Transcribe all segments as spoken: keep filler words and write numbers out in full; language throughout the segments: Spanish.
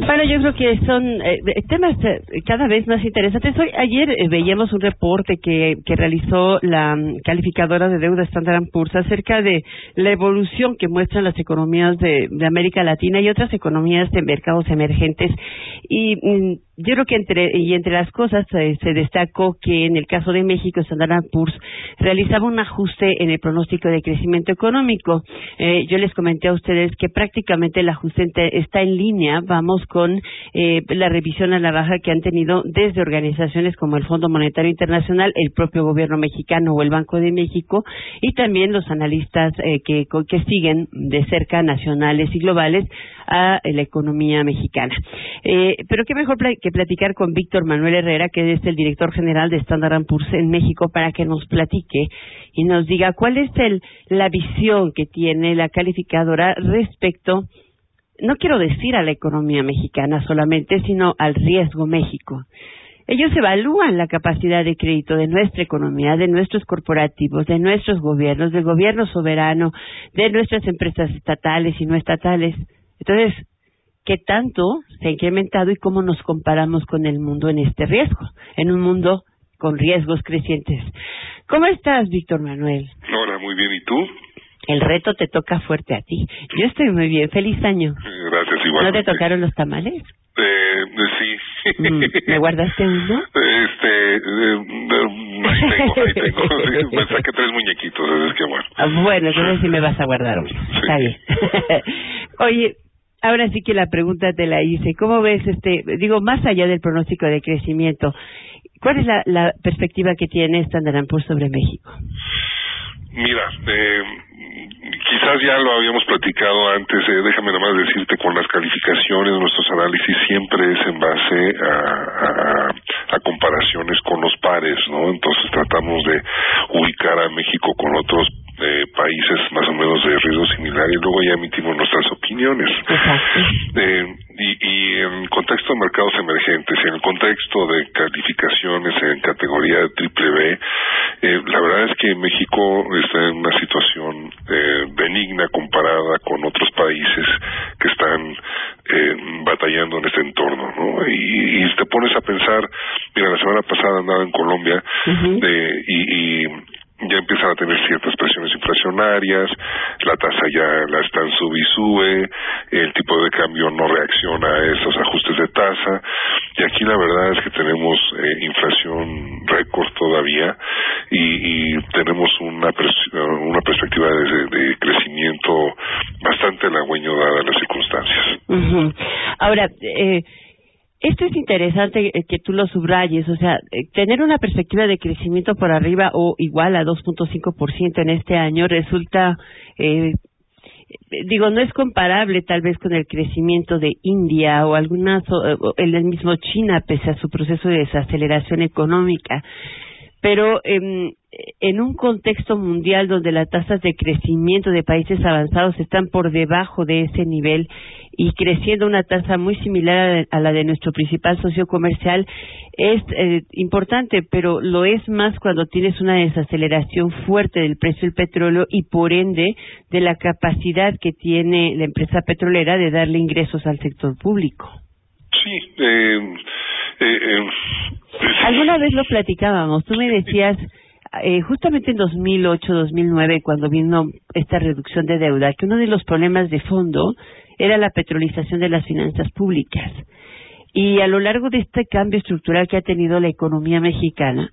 Bueno, yo creo que son eh, temas eh, cada vez más interesantes. Hoy, ayer eh, veíamos un reporte que, que realizó la um, calificadora de deuda Standard and Poor's acerca de la evolución que muestran las economías de, de América Latina y otras economías de mercados emergentes. Y mm, yo creo que entre y entre las cosas eh, se destacó que en el caso de México, Standard and Poor's realizaba un ajuste en el pronóstico de crecimiento económico. Eh, yo les comenté a ustedes que prácticamente el ajuste está en línea, vamos con eh, la revisión a la baja que han tenido desde organizaciones como el Fondo Monetario Internacional, el propio gobierno mexicano o el Banco de México, y también los analistas eh, que, que siguen de cerca, nacionales y globales, a la economía mexicana. Eh, pero qué mejor pl- que platicar con Víctor Manuel Herrera, que es el director general de Standard and Poor's en México, para que nos platique y nos diga cuál es el, la visión que tiene la calificadora respecto, no quiero decir a la economía mexicana solamente, sino al riesgo México. Ellos evalúan la capacidad de crédito de nuestra economía, de nuestros corporativos, de nuestros gobiernos, del gobierno soberano, de nuestras empresas estatales y no estatales. Entonces, ¿qué tanto se ha incrementado y cómo nos comparamos con el mundo en este riesgo? En un mundo con riesgos crecientes. ¿Cómo estás, Víctor Manuel? Hola, muy bien. ¿Y tú? El reto te toca fuerte a ti. Yo estoy muy bien. Feliz año. Gracias, igual. ¿No te tocaron los tamales? Eh, sí. Mm, ¿me guardaste uno? Este, eh, ahí tengo, ahí tengo. Sí, me saqué tres muñequitos, es que bueno. Ah, bueno, entonces sí me vas a guardar uno. Sí. Está bien. Oye, ahora sí que la pregunta te la hice. ¿Cómo ves este, digo, más allá del pronóstico de crecimiento, cuál es la, la perspectiva que tiene Standard and Poor's sobre México? Mira, eh, quizás ya lo habíamos platicado antes, eh, déjame nada más decirte, con las calificaciones, nuestros análisis siempre es en base a, a, a comparaciones con los pares, ¿no? Entonces tratamos de ubicar a México con otros eh, países más o menos de riesgo similar y luego ya emitimos nuestras opiniones. Eh, y, y en contexto de mercados emergentes y en el contexto de calificaciones en categoría de triple B, eh, la verdad es que México está en una situación eh, benigna comparada con otros países que están eh, batallando en este entorno, ¿no? Y, y te pones a pensar, mira, la semana pasada andaba en Colombia uh-huh. eh, y, y ya empiezan a tener ciertas presiones inflacionarias, la tasa ya la están sube y sube, el tipo de cambio no reacciona a esos ajustes de tasa, y aquí la verdad es que tenemos eh, inflación récord todavía y, y tenemos una pres- una perspectiva de, de crecimiento bastante halagüeño dadas las circunstancias. Uh-huh. Ahora, eh, esto es interesante que tú lo subrayes, o sea, tener una perspectiva de crecimiento por arriba o igual a dos punto cinco por ciento en este año resulta, eh, digo, no es comparable tal vez con el crecimiento de India o algunas, o el mismo China pese a su proceso de desaceleración económica, pero eh, en un contexto mundial donde las tasas de crecimiento de países avanzados están por debajo de ese nivel y creciendo una tasa muy similar a la de nuestro principal socio comercial, es eh, importante, pero lo es más cuando tienes una desaceleración fuerte del precio del petróleo y por ende de la capacidad que tiene la empresa petrolera de darle ingresos al sector público. Sí, eh, eh, eh, alguna vez lo platicábamos, tú me decías eh, justamente en dos mil ocho, dos mil nueve, cuando vino esta reducción de deuda, que uno de los problemas de fondo era la petrolización de las finanzas públicas. Y a lo largo de este cambio estructural que ha tenido la economía mexicana,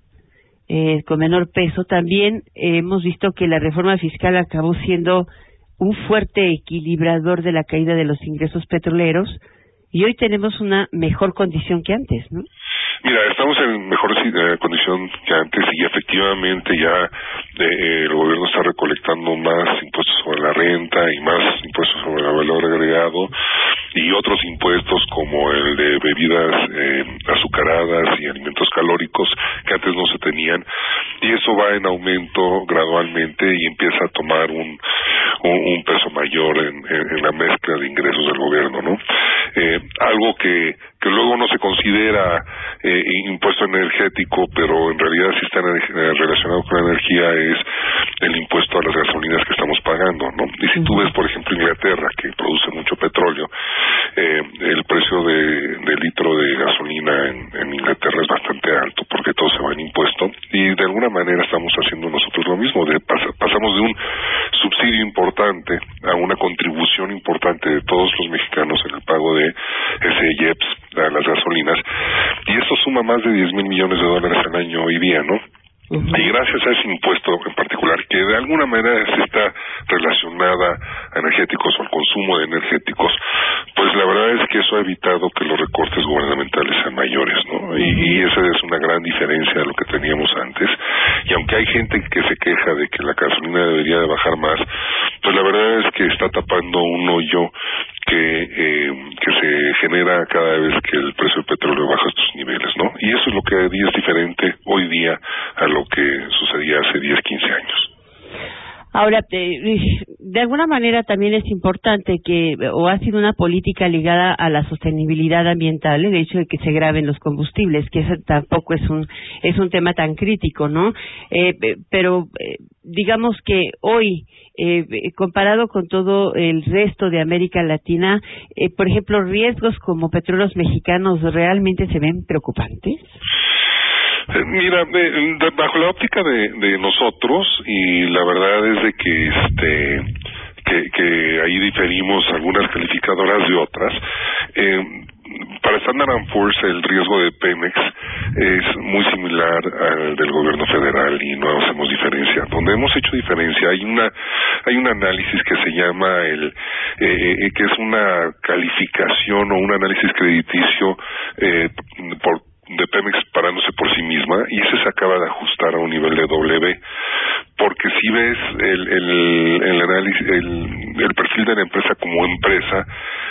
eh, con menor peso, también eh, hemos visto que la reforma fiscal acabó siendo un fuerte equilibrador de la caída de los ingresos petroleros, y hoy tenemos una mejor condición que antes, ¿no? Mira, estamos en mejor eh, condición que antes y efectivamente ya eh, el gobierno está recolectando más impuestos sobre la renta y más impuestos sobre el valor agregado y otros impuestos como el de bebidas eh, azucaradas y alimentos calóricos que antes no se tenían, y eso va en aumento gradualmente y empieza a tomar un un, un peso mayor en, en, en la mezcla de ingresos del gobierno, ¿no? Eh, algo que que luego no se considera eh, impuesto energético, pero en realidad sí está eh, relacionado con la energía, es el impuesto a las gasolinas que estamos pagando, ¿no? Y si tú ves, por ejemplo, Inglaterra, que produce mucho petróleo, eh, el precio precio de, de litro de gasolina en, en Inglaterra es bastante alto porque todo se va en impuesto y de alguna manera estamos haciendo nosotros lo mismo, de pas, pasamos de un subsidio importante a una contribución importante de todos los mexicanos en el pago de ese I E P S a las gasolinas, y esto suma más de diez mil millones de dólares al año hoy día, ¿no? Uh-huh. Y gracias a ese impuesto en particular, que de alguna manera se está relacionada a energéticos o al consumo de energéticos, pues la verdad es que eso ha evitado que los recortes gubernamentales sean mayores, ¿no? Y, y esa es una gran diferencia de lo que teníamos antes. Y aunque hay gente que se queja de que la gasolina debería de bajar más, pues la verdad es que está tapando un hoyo que eh, que se genera cada vez que el precio del petróleo baja a estos niveles, ¿no? Y eso es lo que es diferente hoy día a lo que sucedía hace diez, quince años. Ahora, de, de alguna manera también es importante que, o ha sido una política ligada a la sostenibilidad ambiental, el hecho de que se graben los combustibles, que eso tampoco es un es un tema tan crítico, ¿no? Eh, pero eh, digamos que hoy, eh, comparado con todo el resto de América Latina, eh, por ejemplo, riesgos como Petróleos Mexicanos realmente se ven preocupantes. Mira, de, de, bajo la óptica de, de nosotros, y la verdad es de que este que, que ahí diferimos algunas calificadoras de otras, eh, para Standard and Poor's el riesgo de Pemex es muy similar al del gobierno federal y no hacemos diferencia. Donde hemos hecho diferencia hay una hay un análisis que se llama el eh, que es una calificación o un análisis crediticio eh, por de Pemex parándose por sí misma, y ese se acaba de ajustar a un nivel de doble B, porque si ves el el, el análisis el, el perfil de la empresa como empresa,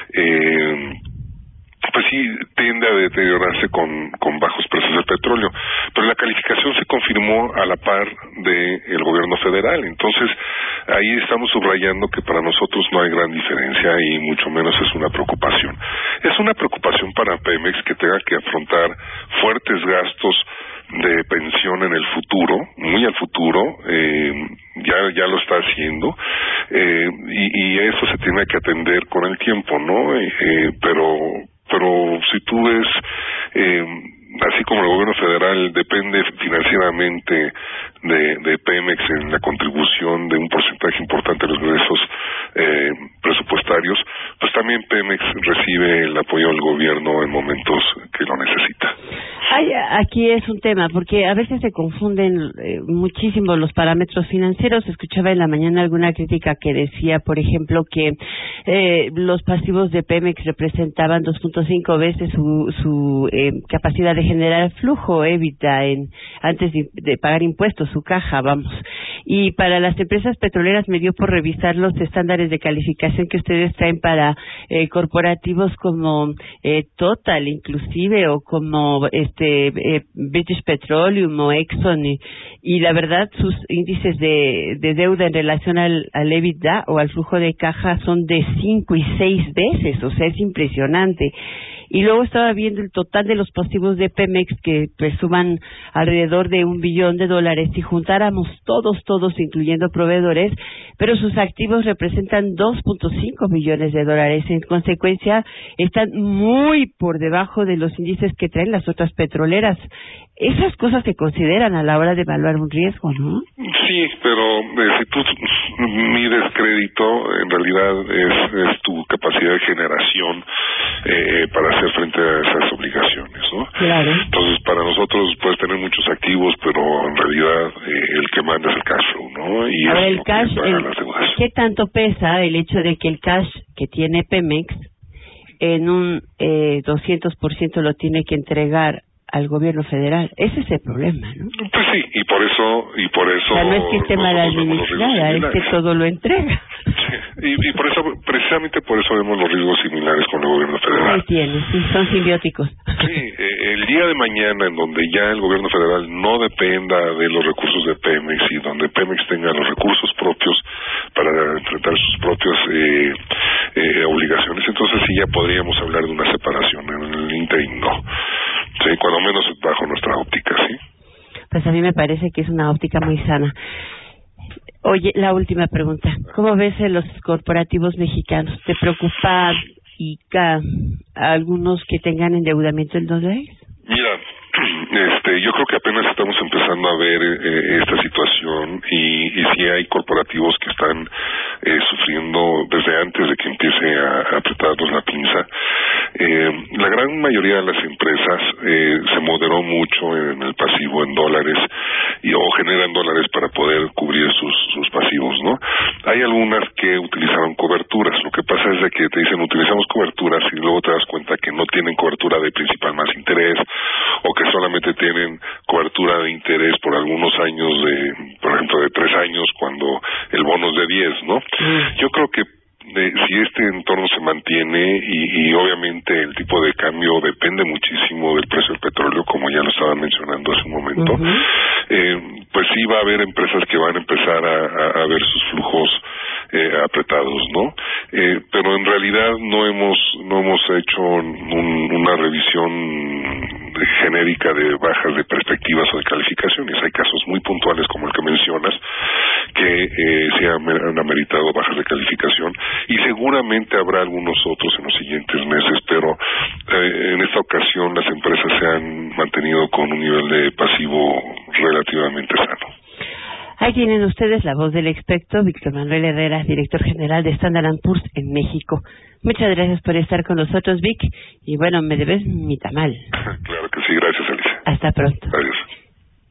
eh, pues sí tiende a deteriorarse con, con bajos precios del petróleo, pero la calificación se confirmó a la par del gobierno federal. Entonces ahí estamos subrayando que para nosotros no hay gran diferencia y mucho menos es una preocupación. Es una preocupación para Pemex que tenga que afrontar fuertes gastos de pensión en el futuro, muy al futuro, eh, ya ya lo está haciendo, eh, y, y eso se tiene que atender con el tiempo, ¿no? Eh, pero pero si tú ves, eh, así como el gobierno federal depende financieramente de, de Pemex en la contribución de un porcentaje importante de los ingresos eh, presupuestarios, pues también Pemex recibe el apoyo del gobierno en momentos que lo necesita. Ay, aquí es un tema, porque a veces se confunden eh, muchísimo los parámetros financieros. Escuchaba en la mañana alguna crítica que decía, por ejemplo, que eh, los pasivos de Pemex representaban dos punto cinco veces su, su eh, capacidad de generar flujo EBITDA en, antes de, de pagar impuestos, su caja, vamos. Y para las empresas petroleras me dio por revisar los estándares de calificación que ustedes traen para eh, corporativos como eh, Total, inclusive, o como este eh, British Petroleum o Exxon, y, y la verdad sus índices de, de deuda en relación al, al EBITDA o al flujo de caja son de cinco y seis veces, o sea, es impresionante. Y luego estaba viendo el total de los pasivos de Pemex, que presuman alrededor de un billón de dólares. Si juntáramos todos, todos, incluyendo proveedores, pero sus activos representan dos punto cinco billones de dólares. En consecuencia, están muy por debajo de los índices que traen las otras petroleras. Esas cosas se consideran a la hora de evaluar un riesgo, ¿no? Sí, pero eh, si tú mides crédito, en realidad es, es tu capacidad de generación eh, para hacer frente a esas obligaciones, ¿no? Claro. Entonces, para nosotros puedes tener muchos activos, pero en realidad eh, el que manda es el cash flow, ¿no? Y ahora, es el lo cash, que paga el, las deudas. ¿qué tanto pesa el hecho de que el cash que tiene Pemex en un eh, doscientos por ciento lo tiene que entregar al gobierno federal? Ese es el problema, ¿no? Pues sí, y por eso y por eso o sea, no es que esté mal administrada, es que todo lo entrega. Sí, y, y por eso, precisamente por eso vemos los riesgos similares con el gobierno federal. Ahí tiene, sí, son simbióticos. Sí, eh, el día de mañana, en donde ya el gobierno federal no dependa de los recursos de Pemex y donde Pemex tenga los recursos propios para enfrentar sus propias eh, eh, obligaciones, entonces sí ya podríamos hablar de una separación. En el ínterin no. Sí, cuando menos bajo nuestra óptica, ¿sí? Pues a mí me parece que es una óptica muy sana. Oye, la última pregunta. ¿Cómo ves a los corporativos mexicanos? ¿Te preocupa califica a algunos que tengan endeudamiento en dólares? Mira, este, yo creo que apenas estamos empezando a ver eh, esta situación y, y sí hay corporativos que están eh, sufriendo desde antes de que empiece a, a apretarnos la pinza. Eh, la gran mayoría de las empresas eh, se moderó mucho en el pasivo en dólares y o generan dólares para poder cubrir sus, sus pasivos, ¿no? Hay algunas que utilizaron coberturas. Lo que pasa es de que te dicen utilizamos coberturas y luego te das cuenta que no tienen cobertura de principal más interés o que solamente tienen cobertura de interés por algunos años de, por ejemplo, de tres años cuando el bono es de diez, ¿no? Mm. Yo creo que de, si este entorno se mantiene y, y obviamente el tipo de cambio depende muchísimo del precio del petróleo, como ya lo estaba mencionando hace un momento, uh-huh. eh, pues sí va a haber empresas que van a empezar a, a, a ver sus flujos eh, apretados, ¿no? Eh, pero en realidad no hemos no hemos hecho un, una revisión genérica de bajas de perspectivas o de calificaciones. Hay casos muy puntuales como el que mencionas que eh, se han, han ameritado bajas de calificación y seguramente habrá algunos otros en los siguientes meses, pero eh, en esta ocasión las empresas se han mantenido con un nivel de pasivo relativamente sano. Ahí tienen ustedes la voz del experto, Víctor Manuel Herrera, director general de Standard and Poor's en México. Muchas gracias por estar con nosotros, Vic, y bueno, me debes mi tamal. Claro que sí, gracias, Alicia. Hasta pronto. Adiós.